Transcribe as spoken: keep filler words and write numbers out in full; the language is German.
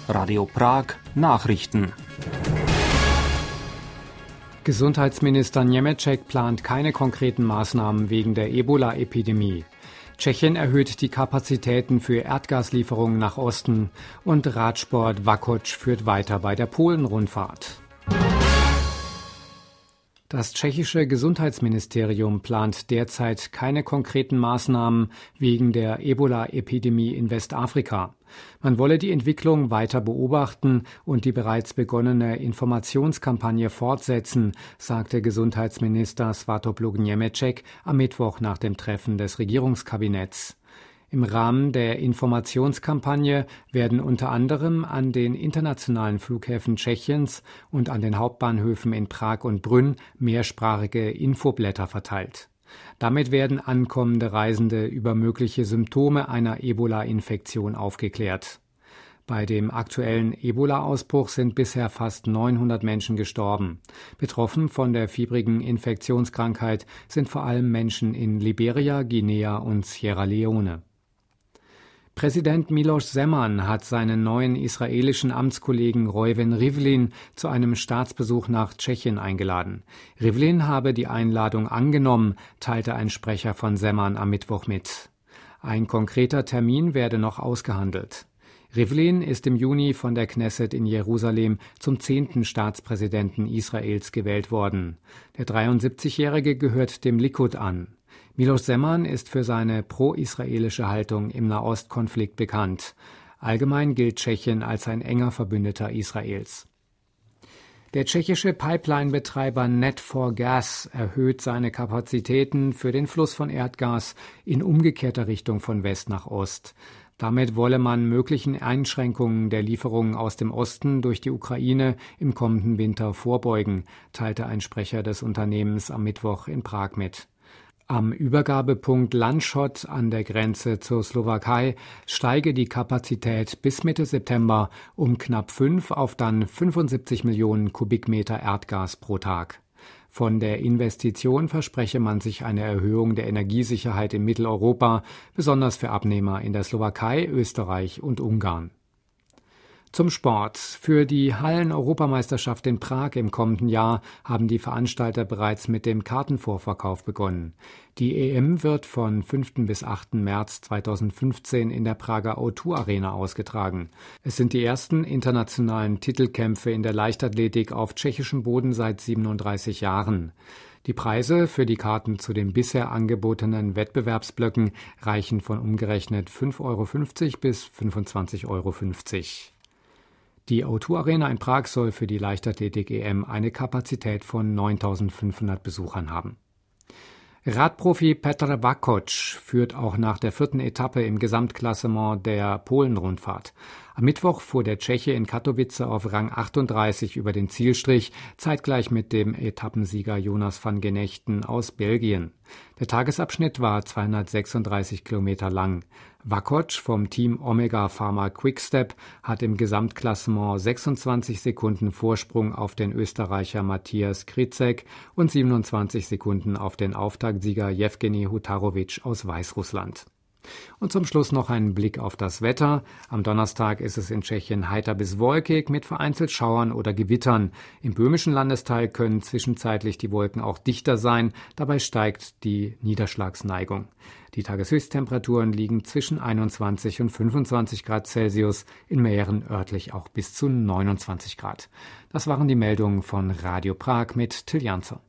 Radio Prag Nachrichten. Gesundheitsminister Němeček plant keine konkreten Maßnahmen wegen der Ebola-Epidemie. Tschechien erhöht die Kapazitäten für Erdgaslieferungen nach Osten und Radsport Vacoč führt weiter bei der Polen-Rundfahrt. Das tschechische Gesundheitsministerium plant derzeit keine konkreten Maßnahmen wegen der Ebola-Epidemie in Westafrika. Man wolle die Entwicklung weiter beobachten und die bereits begonnene Informationskampagne fortsetzen, sagte Gesundheitsminister Svatopluk Němeček am Mittwoch nach dem Treffen des Regierungskabinetts. Im Rahmen der Informationskampagne werden unter anderem an den internationalen Flughäfen Tschechiens und an den Hauptbahnhöfen in Prag und Brünn mehrsprachige Infoblätter verteilt. Damit werden ankommende Reisende über mögliche Symptome einer Ebola-Infektion aufgeklärt. Bei dem aktuellen Ebola-Ausbruch sind bisher fast neunhundert Menschen gestorben. Betroffen von der fiebrigen Infektionskrankheit sind vor allem Menschen in Liberia, Guinea und Sierra Leone. Präsident Miloš Zeman hat seinen neuen israelischen Amtskollegen Reuven Rivlin zu einem Staatsbesuch nach Tschechien eingeladen. Rivlin habe die Einladung angenommen, teilte ein Sprecher von Zeman am Mittwoch mit. Ein konkreter Termin werde noch ausgehandelt. Rivlin ist im Juni von der Knesset in Jerusalem zum zehnten Staatspräsidenten Israels gewählt worden. Der dreiundsiebzigjährige gehört dem Likud an. Miloš Zeman ist für seine pro-israelische Haltung im Nahostkonflikt bekannt. Allgemein gilt Tschechien als ein enger Verbündeter Israels. Der tschechische Pipeline-Betreiber net four gas erhöht seine Kapazitäten für den Fluss von Erdgas in umgekehrter Richtung von West nach Ost. Damit wolle man möglichen Einschränkungen der Lieferungen aus dem Osten durch die Ukraine im kommenden Winter vorbeugen, teilte ein Sprecher des Unternehmens am Mittwoch in Prag mit. Am Übergabepunkt Landshut an der Grenze zur Slowakei steige die Kapazität bis Mitte September um knapp fünf auf dann fünfundsiebzig Millionen Kubikmeter Erdgas pro Tag. Von der Investition verspreche man sich eine Erhöhung der Energiesicherheit in Mitteleuropa, besonders für Abnehmer in der Slowakei, Österreich und Ungarn. Zum Sport. Für die Hallen-Europameisterschaft in Prag im kommenden Jahr haben die Veranstalter bereits mit dem Kartenvorverkauf begonnen. Die E M wird von fünften bis achten März zweitausendfünfzehn in der Prager O zwei Arena ausgetragen. Es sind die ersten internationalen Titelkämpfe in der Leichtathletik auf tschechischem Boden seit siebenunddreißig Jahren. Die Preise für die Karten zu den bisher angebotenen Wettbewerbsblöcken reichen von umgerechnet fünf Euro fünfzig bis fünfundzwanzig Euro fünfzig. Die O zwei Arena in Prag soll für die Leichtathletik-E M eine Kapazität von neuntausendfünfhundert Besuchern haben. Radprofi Petr Vacoč führt auch nach der vierten Etappe im Gesamtklassement der Polen-Rundfahrt. Am Mittwoch fuhr der Tscheche in Katowice auf Rang achtunddreißig über den Zielstrich, zeitgleich mit dem Etappensieger Jonas van Genechten aus Belgien. Der Tagesabschnitt war zweihundertsechsunddreißig Kilometer lang. Vacoč vom Team Omega Pharma Quickstep hat im Gesamtklassement sechsundzwanzig Sekunden Vorsprung auf den Österreicher Matthias Krizek und siebenundzwanzig Sekunden auf den Auftaktsieger Jewgeni Hutarovic aus Weißrussland. Und zum Schluss noch ein Blick auf das Wetter. Am Donnerstag ist es in Tschechien heiter bis wolkig mit vereinzelt Schauern oder Gewittern. Im böhmischen Landesteil können zwischenzeitlich die Wolken auch dichter sein. Dabei steigt die Niederschlagsneigung. Die Tageshöchsttemperaturen liegen zwischen einundzwanzig und fünfundzwanzig Grad Celsius, in Mähren örtlich auch bis zu neunundzwanzig Grad. Das waren die Meldungen von Radio Prag mit Till Janzer.